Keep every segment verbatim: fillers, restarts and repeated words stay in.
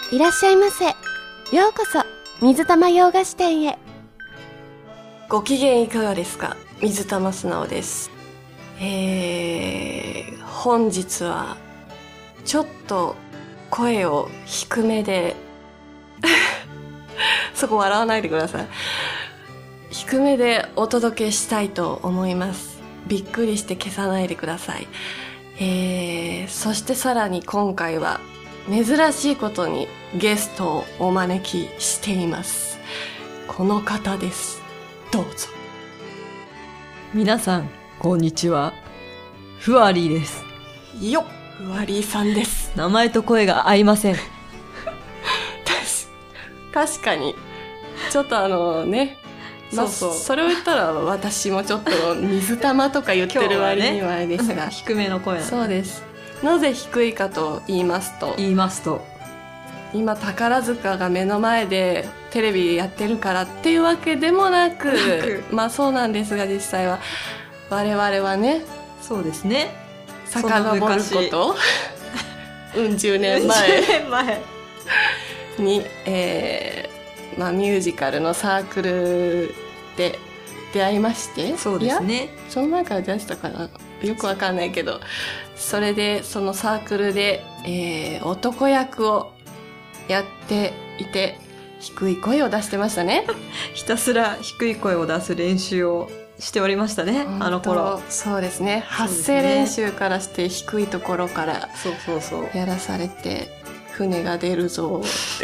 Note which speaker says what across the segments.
Speaker 1: いらっしゃいませ。ようこそ水玉洋菓子店へ。
Speaker 2: ご機嫌いかがですか？水玉素直です。えー、本日はちょっと声を低めでそこ笑わないでください。低めでお届けしたいと思います。びっくりして消さないでください。えー、そしてさらに今回は珍しいことにゲストをお招きしています。この方です。どうぞ。
Speaker 3: 皆さんこんにちは、ふわりーです。
Speaker 2: よっ、ふわりーさんです。
Speaker 3: 名前と声が合いません。
Speaker 2: 確かにちょっとあのね、まあ、
Speaker 3: そうそう、
Speaker 2: それを言ったら私もちょっと水玉とか言ってる割にはあれですが、
Speaker 3: ね、低めの声なんで。
Speaker 2: そうです。なぜ低いかと言いますと
Speaker 3: 言いますと
Speaker 2: 今宝塚が目の前でテレビやってるからっていうわけでもなくまあそうなんですが、実際は我々はね、
Speaker 3: そうですね、
Speaker 2: 遡ることうん十年前
Speaker 3: じゅうねんまえ
Speaker 2: に、えーまあ、ミュージカルのサークルで出会いまして、
Speaker 3: そうですね、
Speaker 2: いやその前から出会ってたかな、よくわかんないけど、それでそのサークルで、えー、男役をやっていて低い声を出してましたね。
Speaker 3: ひたすら低い声を出す練習をしておりましたね、あの頃。
Speaker 2: そうですね、発声練習からして低いところから
Speaker 3: そうそうそう
Speaker 2: やらされて、船が出るぞ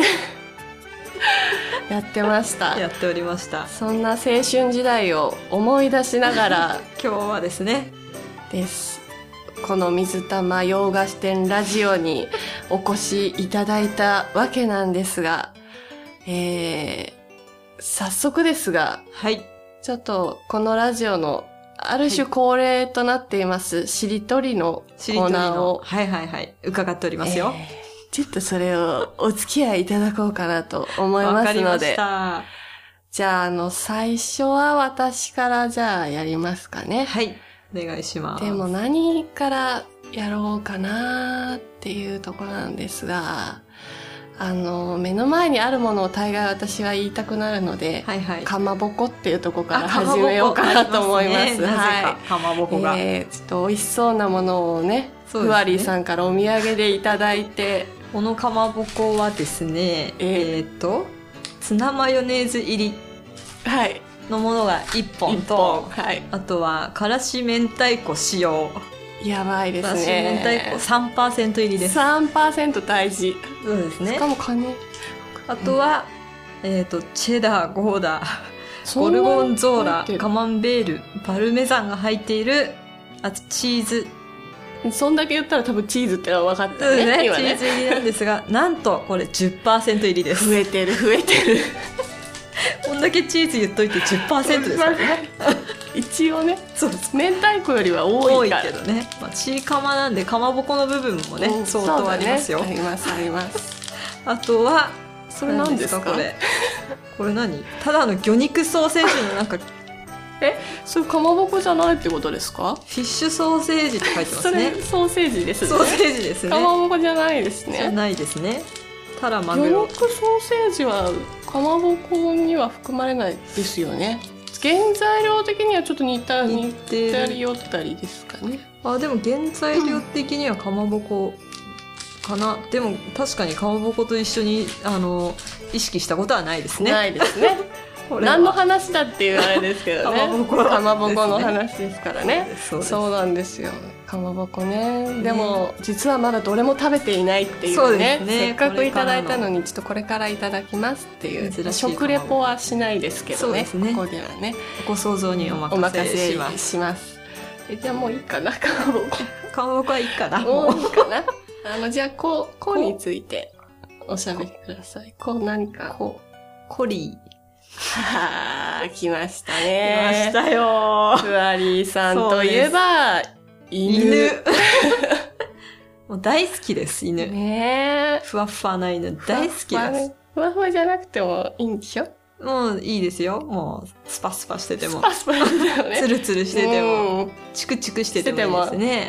Speaker 2: ってやってました
Speaker 3: やっておりました。
Speaker 2: そんな青春時代を思い出しながら
Speaker 3: 今日はですね
Speaker 2: ですこの水玉洋菓子店ラジオにお越しいただいたわけなんですが、えー、早速ですが、
Speaker 3: はい、
Speaker 2: ちょっとこのラジオのある種恒例となっています、はい、しりとりのコーナーを、
Speaker 3: はいはいはい伺っておりますよ、
Speaker 2: えーちょっとそれをお付き合いいただこうかなと思いますので。わかりました。じゃあ、あの、最初は私からじゃあやりますかね。
Speaker 3: はい。お願いします。
Speaker 2: でも何からやろうかなっていうところなんですが、あの、目の前にあるものを大概私は言いたくなるので、はいはい。かまぼこっていうところから始めようかなと思います。
Speaker 3: ね、はい。かまぼこが。
Speaker 2: えー、ちょっと美味しそうなものをね、ふわりーさんからお土産でいただいて、
Speaker 3: このかまぼこはですね、えー、っとツナマヨネーズ入りのものがいっぽんと、はい、あとはからし明太子使用。
Speaker 2: やばいですね。
Speaker 3: からし明太子 さんパーセント 入りです。
Speaker 2: さんパーセント 大事。
Speaker 3: そうですね。
Speaker 2: しかもカニ。
Speaker 3: あとは、うん、えー、っとチェダー、ゴーダー、ゴルゴンゾーラ、カマンベール、パルメザンが入っている、あとチーズ。
Speaker 2: そんだけ言ったら多分チーズってのは分かったね。
Speaker 3: ね、
Speaker 2: 今ね
Speaker 3: チーズ入りなんですが、なんとこれ じゅっパーセント 入りです。
Speaker 2: 増えてる増えてる。
Speaker 3: こんだけチーズ言っといて じゅっパーセント ですからね。
Speaker 2: 一応ね、
Speaker 3: そうです。
Speaker 2: 明太子よりは多いから。
Speaker 3: 多いけどね。まあ、チーカマなんでかまぼこの部分もね、うん、相当ありますよ。
Speaker 2: ね、ありますあります。
Speaker 3: あとは
Speaker 2: それ何ですかこれ。
Speaker 3: これ何？ただの魚肉ソーセージのなんか。
Speaker 2: え、それかまぼこじゃないってことですか？
Speaker 3: フィッシュソーセージって書いてますね。
Speaker 2: それソーセージですね。
Speaker 3: ソーセージですね。
Speaker 2: かまぼこじゃないですね。
Speaker 3: じゃないですね。たらマグロ。
Speaker 2: 魚肉ソーセージはかまぼこには含まれないですよね。原材料的にはちょっと似た似たり寄ったりですかね。
Speaker 3: あ、でも原材料的にはかまぼこかな。でも確かにかまぼこと一緒にあの意識したことはないですね。
Speaker 2: ないですね。何の話だっていうあれですけどね。かまぼこ、かまぼこの話ですからね。そうそうなんですよ。かまぼこね。ね、でも実はまだどれも食べていないっていうね。そうですね。せっかくいただいたのにちょっとこれからいただきますっていう。食レポはしないですけどね。そうですね。ここではね。
Speaker 3: ご想像にお任せします。
Speaker 2: しますえじゃあもういいかな、かまぼこ。
Speaker 3: かまぼこはいいかな。
Speaker 2: もういいかな。あのじゃあこうこうについておしゃべりください。こう何か
Speaker 3: こうコリー。
Speaker 2: はぁ、来ましたね。
Speaker 3: 来ましたよ。
Speaker 2: ふわりーさんといえば、犬。犬
Speaker 3: もう大好きです、犬。
Speaker 2: ね
Speaker 3: ふわふわな犬、大好きです。
Speaker 2: ふわふわじゃなくてもいいんでしょ？
Speaker 3: もういいですよ。もう、スパスパしてても。
Speaker 2: スパスパしててもね。
Speaker 3: ツルツルしてても、チクチクしててもいいですね。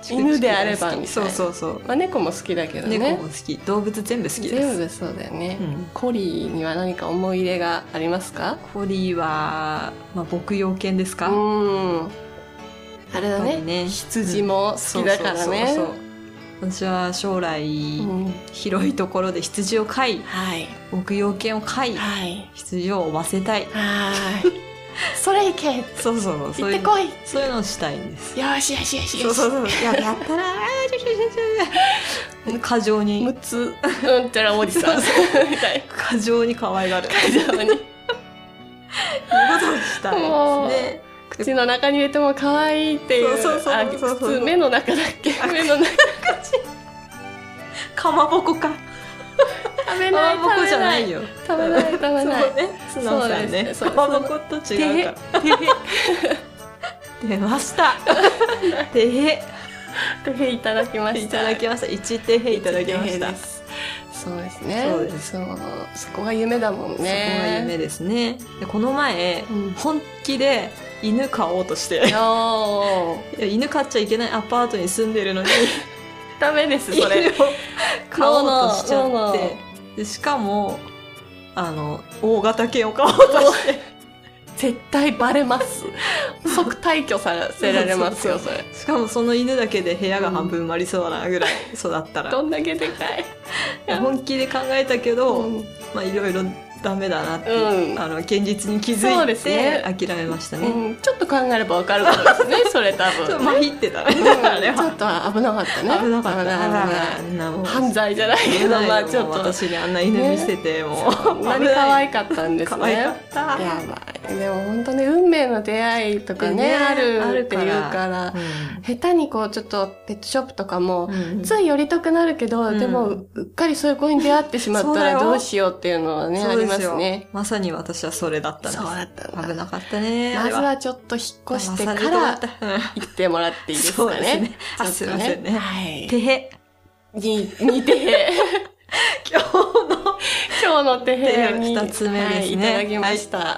Speaker 2: 犬であればみたいな。
Speaker 3: そうそうそう。
Speaker 2: まあ、猫も好きだけどね。
Speaker 3: 猫も好き。動物全部好きです。
Speaker 2: 全部そうだよね、うん、コリーには何か思い入れがありますか？
Speaker 3: コリーは、まあ、牧羊犬ですか？
Speaker 2: うん。あれだね。ね、羊も好きだからね。そうそうそうそう。
Speaker 3: 私は将来、うん、広いところで羊を飼い、
Speaker 2: はい、
Speaker 3: 牧羊犬を飼い、はい、羊を追わせたい。
Speaker 2: はいそれいけ。
Speaker 3: そうそう。
Speaker 2: 行ってこい。
Speaker 3: そういうのをしたいんです。
Speaker 2: よしよしよし
Speaker 3: よし。そうそうそう。ややったらー。過剰に。
Speaker 2: むつうんたらおじさんみたい。
Speaker 3: 過剰に可愛がる。
Speaker 2: 過剰に。いう
Speaker 3: ことをしたいですね。
Speaker 2: 口の中に入れても可愛いっていう。
Speaker 3: そうそうそうそう。
Speaker 2: 普通目の中だっけ？目の中。
Speaker 3: かまぼこか。
Speaker 2: 食べない
Speaker 3: かまぼこじゃないよ。
Speaker 2: 食べない食べない。
Speaker 3: そうね。素直さんね。かまぼこと違うから。出ました。てへ。
Speaker 2: てへいただきました。
Speaker 3: いただきました。一てへいただきました。
Speaker 2: そうですね。
Speaker 3: そうです。
Speaker 2: そう。そこが夢だもんね。
Speaker 3: そこが夢ですね。でこの前、うん、本気で犬飼おうとして。犬飼っちゃいけないアパートに住んでるのに。
Speaker 2: ダメです、それ。
Speaker 3: 犬を飼おうとしちゃって。でしかも、あの、大型犬を飼おうとして。
Speaker 2: 絶対バレます。即退去させられますよ、それ。
Speaker 3: しかもその犬だけで部屋が半分埋まりそうなぐらい育ったら。
Speaker 2: どんだけでかい。
Speaker 3: 本気で考えたけど、うん、まあいろいろダメだなって、うん、あの現実に気づいて、ね、諦めましたね、
Speaker 2: うん、ちょっと考えればわかることですねそれ多分
Speaker 3: ちょっとまひってたね、
Speaker 2: うん、あれはちょっと危なかったね
Speaker 3: 危なかった
Speaker 2: 犯罪じゃないけどまあちょっと
Speaker 3: 私にあんな犬見せて、ね、もう
Speaker 2: 何可愛かったんですね
Speaker 3: 可愛かった
Speaker 2: やばいでも本当ね運命の出会いとかね、ねあるっていうから、うん、下手にこうちょっとペットショップとかも、うん、つい寄りたくなるけど、うん、でもうっかりそういう子に出会ってしまったらどうしようっていうのはねありますね
Speaker 3: まさに私はそれだったんです。
Speaker 2: そうだったんだ。
Speaker 3: 危なかったね。
Speaker 2: まずはちょっと引っ越してから行ってもらっていいですかね。
Speaker 3: そうですね。あ、すいませんね。
Speaker 2: はい。
Speaker 3: てへ。
Speaker 2: に、にてへ。
Speaker 3: 今日の、
Speaker 2: 今日のてへに。
Speaker 3: 二つ目ですね、はい。
Speaker 2: いただきました。はい、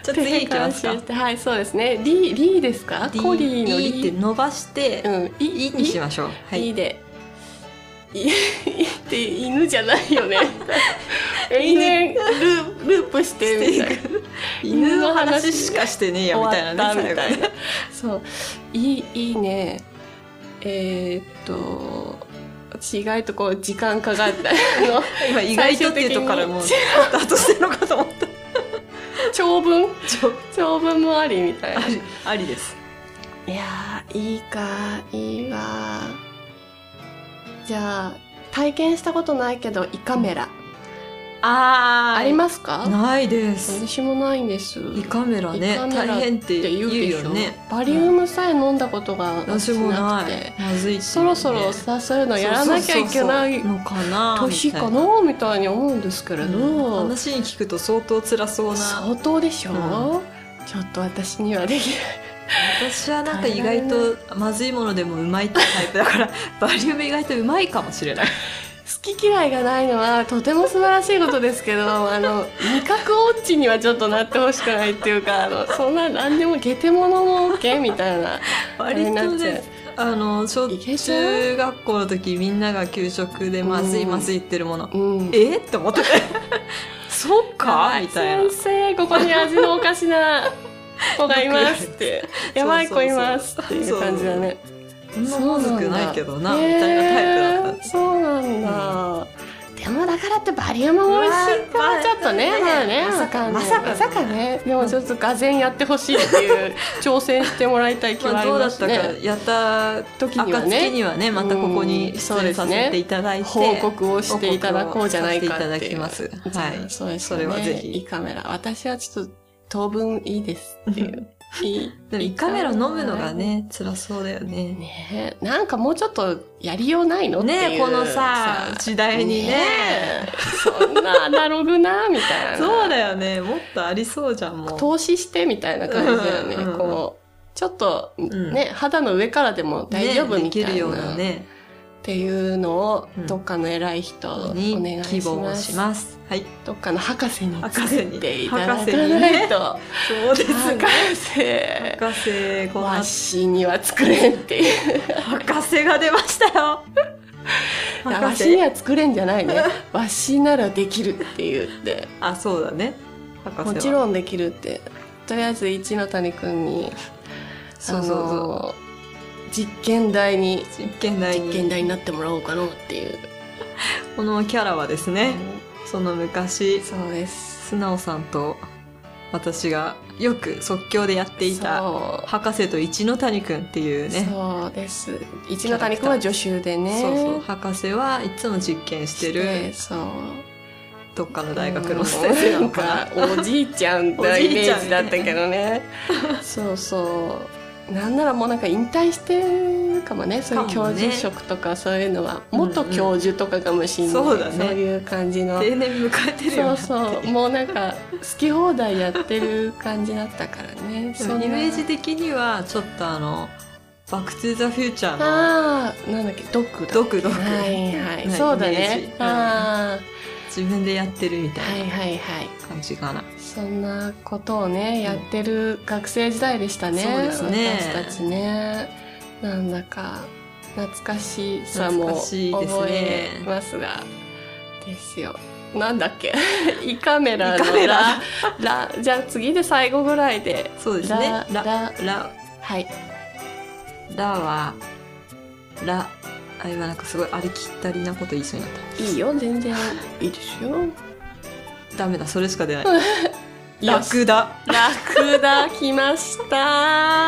Speaker 3: ちょっと次行きますか。
Speaker 2: はい、そうですね。リー、リーですか？コリーのリ
Speaker 3: ー。リーって伸ばして、
Speaker 2: うん、
Speaker 3: いいにしましょう。
Speaker 2: はい。リーで。いって犬じゃないよね永遠ルー、ループしてみたいな
Speaker 3: 犬の話しかしてねえやみたいなね
Speaker 2: みたいなそういいいいねえー、っと私意外とこう時間かかった
Speaker 3: 今意外とっていうとこからもうスタートしてるのかと思った
Speaker 2: 長文長文もありみたいな
Speaker 3: あり、ありです
Speaker 2: いやーいいかいいわじゃあ体験したことないけど胃カメラ、うん、あありますか？
Speaker 3: ないです
Speaker 2: 私もないんです
Speaker 3: 胃カメラね大変って言うよね
Speaker 2: バリウムさえ飲んだことが
Speaker 3: 私もないまずいって、ね、
Speaker 2: そろそろさそういうのやらなきゃいけない
Speaker 3: のかな
Speaker 2: 年かなみたいに思うんですけれど、うん、
Speaker 3: 話に聞くと相当辛そうな
Speaker 2: 相当でしょ、うん、ちょっと私にはできない
Speaker 3: 私はなんか意外とまずいものでもうまいってタイプだからバリウム意外とうまいかもしれない
Speaker 2: 好き嫌いがないのはとても素晴らしいことですけどあの味覚ウォッチにはちょっとなってほしくないっていうかあのそんな何でもゲテモノも OK みたいな
Speaker 3: 割とねあの小中学校の時みんなが給食でまずいまずい言ってるもの、うん、えって思っててそっかみたいな
Speaker 2: 先生ここに味のおかしな子がいますってやばい子いますっていう感じだね
Speaker 3: そんなまずくないけどなみたいなタイプだった、
Speaker 2: そうなんだ、うん、でもだからってバリウム美味しいかはちょっとねまあね
Speaker 3: まさかまさか
Speaker 2: まさかねでもちょっとがぜんやってほしいっていう挑戦してもらいたい気はありますね、まあ、
Speaker 3: どうだったかやった時にはね暁にはねまたここに出演させていただいて、うんね、
Speaker 2: 報告をしていただこうじゃないかっていう
Speaker 3: いただきますはい
Speaker 2: そうですね
Speaker 3: それはぜひ
Speaker 2: 胃カメラ私はちょっと当分いいですっていういい
Speaker 3: でも胃カメラ飲むのがね辛そうだよね
Speaker 2: ねえなんかもうちょっとやりようないのっていう
Speaker 3: ねこのさ時代にねね
Speaker 2: そんなアナログなみたいな
Speaker 3: そうだよねもっとありそうじゃんもう
Speaker 2: 投資してみたいな感じだよね、うんうん、こうちょっとね、うん、肌の上からでも大丈夫みたいな、ね、できるようなねっていうのをどっかの偉い人にお願いします。
Speaker 3: 希望します。はい。
Speaker 2: どっかの博士に
Speaker 3: 博士に
Speaker 2: っていただかないと。
Speaker 3: そうですね。
Speaker 2: 博士。
Speaker 3: 博士、こ
Speaker 2: わしには作れんっていう。
Speaker 3: 博士が出ましたよ。
Speaker 2: わしには作れんじゃないね。わしならできるって言って。
Speaker 3: あ、そうだね。
Speaker 2: 博士はもちろんできるって。とりあえず一ノ谷くんに、
Speaker 3: そうそうそう。
Speaker 2: 実験台に
Speaker 3: 実験台に
Speaker 2: 実験台になってもらおうかなっていう。
Speaker 3: このキャラはですね、うん、その昔
Speaker 2: そうです
Speaker 3: 素直さんと私がよく即興でやっていた博士と一ノ谷くんっていうね。
Speaker 2: そうです。一ノ谷くんは助手でね。
Speaker 3: そうそう。博士はいつも実験してる。
Speaker 2: そう。
Speaker 3: どっかの大学の先生なのかな。
Speaker 2: おじいちゃんのイメージだったけどね。そうそう。なんならもうなんか引退してるかもね。そういう教授職とかそういうのは、元教授とかかもしれない、
Speaker 3: うんうん、そうだね。
Speaker 2: そういう感じの
Speaker 3: 定年迎えてるよね。
Speaker 2: そうそう。もうなんか好き放題やってる感じだったからね。
Speaker 3: そのイメージ的にはちょっとあのバックトゥザフューチャーの
Speaker 2: ああなんだっけドックだ
Speaker 3: ドックドック
Speaker 2: はいはい、そうだね。ああ
Speaker 3: 自分でやってるみたいな感じかな。
Speaker 2: はいはいはい、そんなことをね、うん、やってる学生時代でしたね。
Speaker 3: そうですね。
Speaker 2: 私たちね、なんだか懐かしさも覚えますがですよ。なんだっけ胃カメラのララじゃあ次で最後ぐらいで。
Speaker 3: そうですね。ラ
Speaker 2: ラ
Speaker 3: ラ
Speaker 2: はい
Speaker 3: ラはラあ今なんかすごいありきったりなこと言いそうになった。
Speaker 2: いいよ全然いいですよ。
Speaker 3: ダメだそれしか出ない。ラクダ
Speaker 2: ラクダ来ました。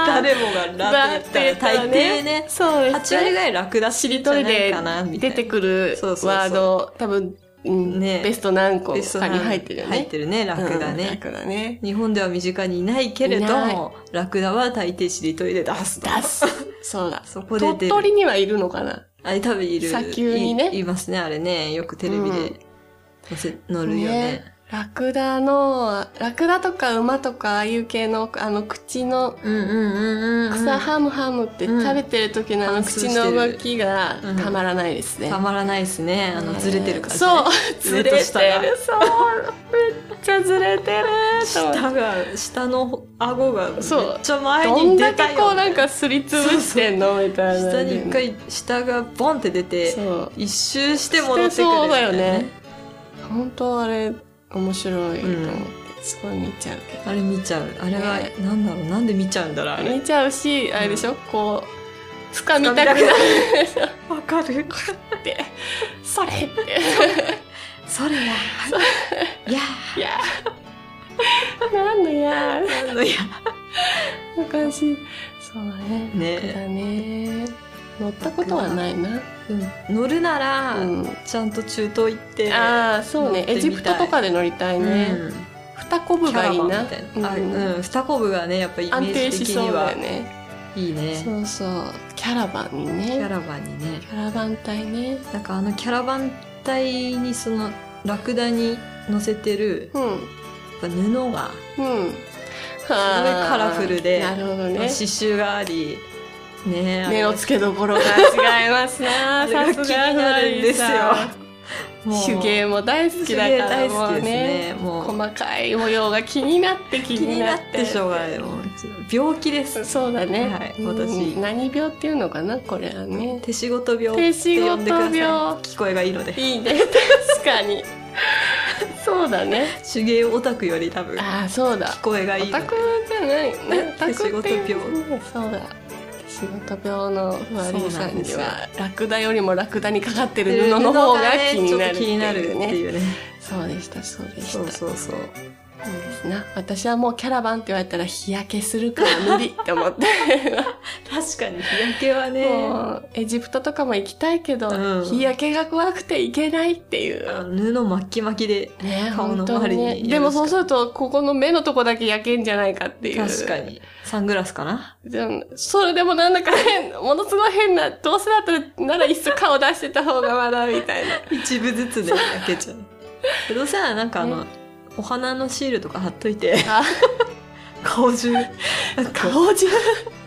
Speaker 3: 誰もがラって言ったら大抵ね、
Speaker 2: そうですね、
Speaker 3: はち割ぐらいラクダ知りとりで
Speaker 2: 出てくるワード多分ね、ベスト何個かに入ってるよね。
Speaker 3: 入ってるね、ラクダね。
Speaker 2: うん、ラクダね。
Speaker 3: 日本では身近にいないけれども、ラクダは大抵しりとりで出すと。
Speaker 2: 出す。そうだ。
Speaker 3: そこで出る。
Speaker 2: 鳥取にはいるのかな。
Speaker 3: あれ多分いる。
Speaker 2: 砂丘にね。
Speaker 3: い, いますね、あれね。よくテレビで乗せ、うん、乗るよね。ね
Speaker 2: ラクダの、ラクダとか馬とかああいう系の、あの口の、草ハムハムって食べてる時のあの口の動きがたまらないですね。
Speaker 3: うん、たまらないですね。あの、ずれてる感じ、ね。
Speaker 2: そう、ずれてる。そう、めっちゃずれてる。
Speaker 3: 下が、下の顎がめっちゃ前に出たよ。
Speaker 2: どんだけこうなんかすりつぶしてんのみたいな。
Speaker 3: 下に一回下がボンって出て、一周して戻ってくる、ね。
Speaker 2: そうだよね。本当あれ、面白いと思って、うん、すごい見ちゃうけど。
Speaker 3: あれ見ちゃう。あれは、ね、なんだろう、なんで見ちゃうんだろう、あれ。
Speaker 2: 見ちゃうし、あれでしょ、うん、こう、掴みたくなる。
Speaker 3: わかる。
Speaker 2: って、それって。
Speaker 3: それや。や
Speaker 2: ー。やー。なんのやー。
Speaker 3: なんのや
Speaker 2: ー。昔、そうだね。
Speaker 3: ね。
Speaker 2: だね。乗ったことはないな。
Speaker 3: うん、乗るなら、うん、ちゃんと中東行って
Speaker 2: ああそうねエジプトとかで乗りたいね、うん、二コブがいいな、
Speaker 3: みたいな、うんうん、二コブがねやっぱイメージ的には安定しそうだよね。いいね。
Speaker 2: そうそうキャラバンにね
Speaker 3: キャラバンにね
Speaker 2: キャラバン隊ね
Speaker 3: なんかあのキャラバン隊にそのラクダに乗せてる、うん、やっぱ布が、うん、すごいカラフルで
Speaker 2: なるほどね
Speaker 3: 刺繍がありね、
Speaker 2: 目の付けどころが違いますなさすが気になるんですよ。手芸も大好きだから大好きですね。もう細かい模様が気になって気になって
Speaker 3: 気になってしょうがない。もう病気です。
Speaker 2: そうだね。
Speaker 3: はい、私、
Speaker 2: うん、何病っていうのかなこれはね。
Speaker 3: 手仕事病って呼んでください。聞こえがいいので。
Speaker 2: いいね確かに。そうだね。
Speaker 3: 手芸オタクより多分。
Speaker 2: ああそうだ。
Speaker 3: 聞こえがいい。
Speaker 2: オタクじゃないね。
Speaker 3: 手仕事病。
Speaker 2: そうだ。仕事病のふわりさんにはラクダよりもラクダにかかってる布の方が気になるっていうね。そうでしたそうでした。
Speaker 3: そうそうそう。
Speaker 2: いいですな。私はもうキャラバンって言われたら日焼けするから無理って思って
Speaker 3: 確かに日焼けはね
Speaker 2: もうエジプトとかも行きたいけど、うん、日焼けが怖くて行けないっていう
Speaker 3: 布巻き巻きで顔の周りに、
Speaker 2: ね、でもそうするとここの目のとこだけ焼けんじゃないかっていう
Speaker 3: 確かにサングラスかな
Speaker 2: でもそれでもなんだか変ものすごい変などうせだったらならいっそ顔出してた方がまだみたいな
Speaker 3: 一部ずつで焼けちゃうどうせならなんかあの、ねお花のシールとか貼っといて顔中
Speaker 2: 顔中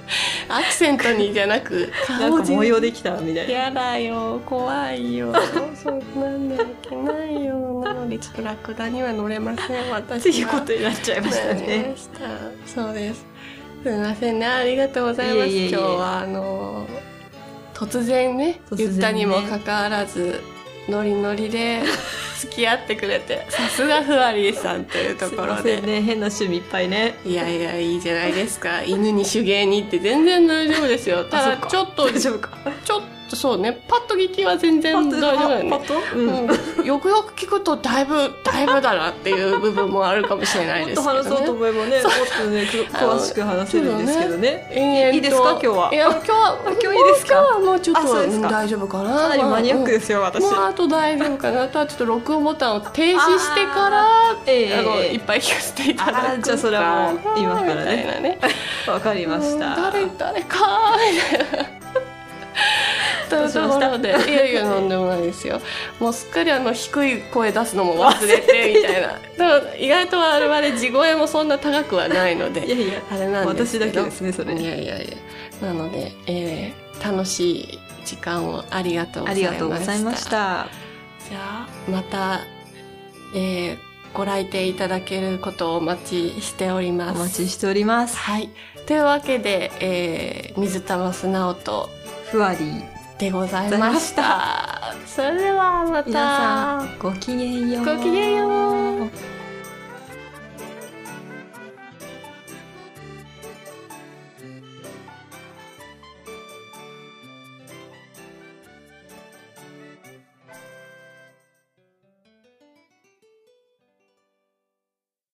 Speaker 2: アクセントにじゃなく
Speaker 3: なんか模様できたみたいな。
Speaker 2: やだよ、怖いよ。そうなんだいけないよ。なのでちょっとラクダには乗れません、私は。
Speaker 3: っていうことになっちゃいましたね。
Speaker 2: そうです。すみませんね、ありがとうございます。いえいえいえ、今日はあの突然ね、突然ね言ったにもかかわらずノリノリで付き合ってくれて、さすがふわりーさんというところで。すいません
Speaker 3: ね、変な趣味いっぱいね。
Speaker 2: いやいや、いいじゃないですか。犬に手芸にって全然大丈夫ですよ。ただちょっと
Speaker 3: 大丈夫か。
Speaker 2: ちょっとそうね、パッと聞きは全然大丈夫だよね。パッと、うん、よくよく聞くとだいぶだいぶだなっていう部分もあるかもしれないですけどね。
Speaker 3: もっと話そうと思えばね、もっとね詳しく話せるんですけどね。
Speaker 2: ね、
Speaker 3: いいですか今日は。
Speaker 2: いや今日は
Speaker 3: 今日いいですか。
Speaker 2: 今日はもうちょっと大丈夫かな。
Speaker 3: かなりマニアックですよ、私。
Speaker 2: もうあと大丈夫かな。あとはちょっと録音ボタンを停止してから、あ、えー、あのいっぱい聞かせていただく。
Speaker 3: じゃあそれはもう今からね。わかりました。
Speaker 2: 誰誰かみたいな。というところで、いやいやなんでもないですよ。もうすっかりあの低い声出すのも忘れてみたいな。だから意外と我々地声もそんな高くはないので、
Speaker 3: いやいや
Speaker 2: あれなんですけど。
Speaker 3: 私だけですねそれ。
Speaker 2: いやいやいや。なので、えー、楽しい時間をありがとうございました。
Speaker 3: ありがとうございました。じゃ
Speaker 2: あまた、えー、ご来店いただけることをお待ちしております。
Speaker 3: お待ちしております。
Speaker 2: はい。というわけで、えー、水玉素直と
Speaker 3: ふわり
Speaker 2: でございました。それではまた。
Speaker 3: 皆さんごきげんよう。
Speaker 2: ごきげんよう。